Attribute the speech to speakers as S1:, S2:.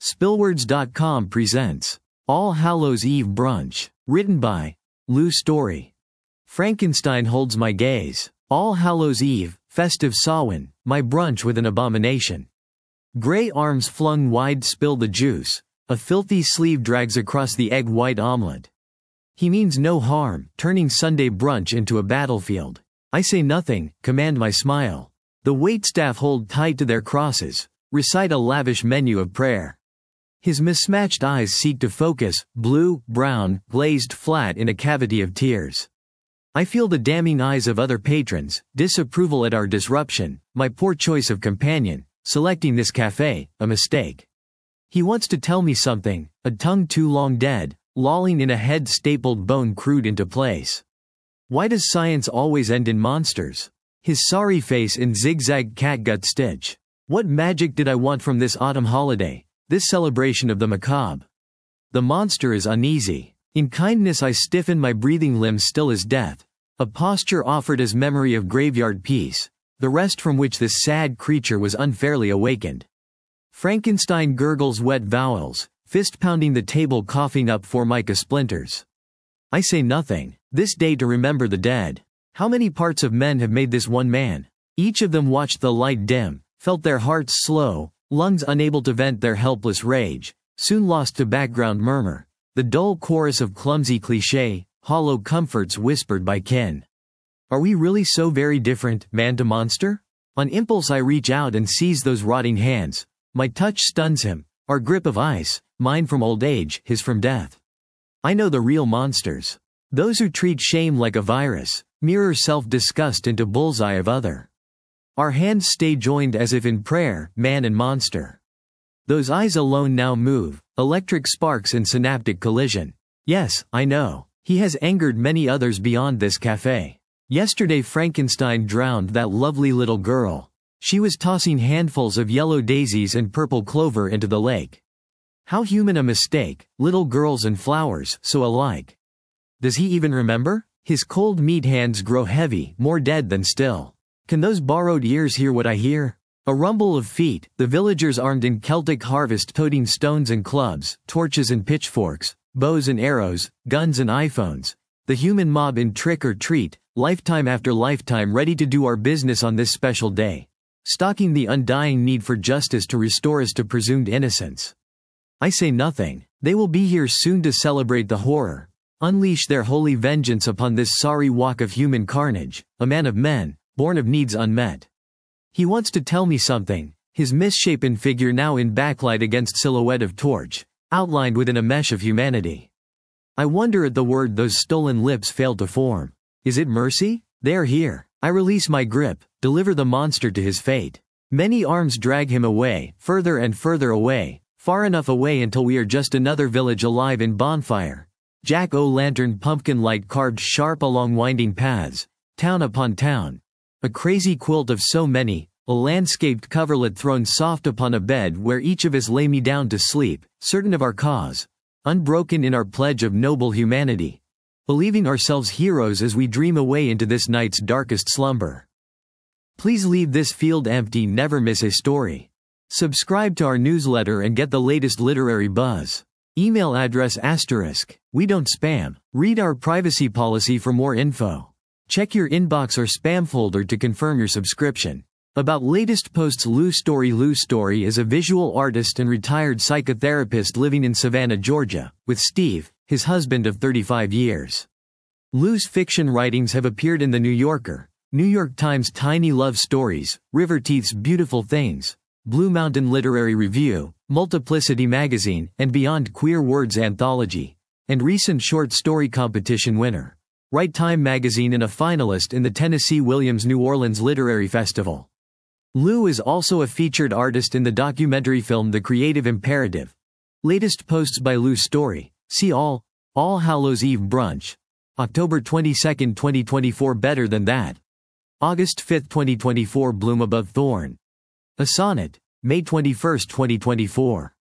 S1: Spillwords.com presents All Hallows Eve Brunch, written by Lou Story. Frankenstein holds my gaze. All Hallows Eve, festive Samhain, my brunch with an abomination. Gray arms flung wide spill the juice, a filthy sleeve drags across the egg white omelet. He means no harm, turning Sunday brunch into a battlefield. I say nothing, command my smile. The waitstaff hold tight to their crosses, recite a lavish menu of prayer. His mismatched eyes seek to focus, blue, brown, glazed flat in a cavity of tears. I feel the damning eyes of other patrons, disapproval at our disruption, my poor choice of companion, selecting this cafe, a mistake. He wants to tell me something, a tongue too long dead, lolling in a head stapled bone crude into place. Why does science always end in monsters? His sorry face in zigzag catgut stitch. What magic did I want from this autumn holiday, this celebration of the macabre? The monster is uneasy. In kindness I stiffen my breathing limbs still as death, a posture offered as memory of graveyard peace, the rest from which this sad creature was unfairly awakened. Frankenstein gurgles wet vowels, fist-pounding the table, coughing up formica splinters. I say nothing. This day to remember the dead. How many parts of men have made this one man? Each of them watched the light dim, felt their hearts slow, lungs unable to vent their helpless rage, soon lost to background murmur, the dull chorus of clumsy cliché, hollow comforts whispered by kin. Are we really so very different, man to monster? On impulse I reach out and seize those rotting hands. My touch stuns him, our grip of ice, mine from old age, his from death. I know the real monsters. Those who treat shame like a virus, mirror self-disgust into bullseye of other. Our hands stay joined as if in prayer, man and monster. Those eyes alone now move, electric sparks in synaptic collision. Yes, I know. He has angered many others beyond this cafe. Yesterday Frankenstein drowned that lovely little girl. She was tossing handfuls of yellow daisies and purple clover into the lake. How human a mistake, little girls and flowers, so alike. Does he even remember? His cold meat hands grow heavy, more dead than still. Can those borrowed ears hear what I hear? A rumble of feet, the villagers armed in Celtic harvest toting stones and clubs, torches and pitchforks, bows and arrows, guns and iPhones. The human mob in trick or treat, lifetime after lifetime ready to do our business on this special day. Stalking the undying need for justice to restore us to presumed innocence. I say nothing. They will be here soon to celebrate the horror. Unleash their holy vengeance upon this sorry walk of human carnage, a man of men, born of needs unmet. He wants to tell me something, his misshapen figure now in backlight against silhouette of torch, outlined within a mesh of humanity. I wonder at the word those stolen lips failed to form. Is it mercy? They are here. I release my grip, deliver the monster to his fate. Many arms drag him away, further and further away, far enough away until we are just another village alive in bonfire. Jack-o'-lantern pumpkin light carved sharp along winding paths, town upon town. A crazy quilt of so many, a landscaped coverlet thrown soft upon a bed where each of us lay me down to sleep, certain of our cause, unbroken in our pledge of noble humanity, believing ourselves heroes as we dream away into this night's darkest slumber. Please leave this field empty, never miss a story. Subscribe to our newsletter and get the latest literary buzz. Email address *, we don't spam. Read our privacy policy for more info. Check your inbox or spam folder to confirm your subscription. About latest posts. Lou Story is a visual artist and retired psychotherapist living in Savannah, Georgia, with Steve, his husband of 35 years. Lou's fiction writings have appeared in The New Yorker, New York Times Tiny Love Stories, River Teeth's Beautiful Things, Blue Mountain Literary Review, Multiplicity Magazine, and Beyond Queer Words Anthology, and recent short story competition winner. Right Time Magazine and a finalist in the Tennessee Williams New Orleans Literary Festival. Lou is also a featured artist in the documentary film The Creative Imperative. Latest posts by Lou Story. See All Hallows Eve Brunch. October 22, 2024. Better Than That. August 5, 2024. Bloom Above Thorn. A Sonnet. May 21, 2024.